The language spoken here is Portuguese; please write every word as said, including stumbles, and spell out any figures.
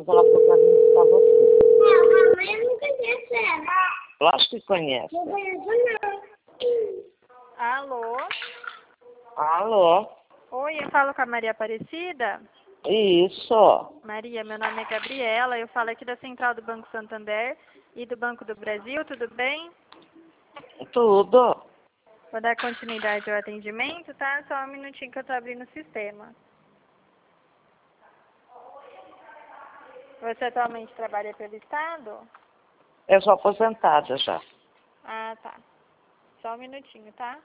que ela falou pra visitar você. Não, mamãe não conhece ela. Lógico que conhece. Não conheço, não. Alô? Alô? Oi, eu falo com a Maria Aparecida? Isso. Maria, meu nome é Gabriela, eu falo aqui da Central do Banco Santander e do Banco do Brasil, tudo bem? Tudo. Vou dar continuidade ao atendimento, tá? Só um minutinho que eu tô abrindo o sistema. Você atualmente trabalha pelo Estado? Eu sou aposentada já. Ah, tá. Só um minutinho, tá?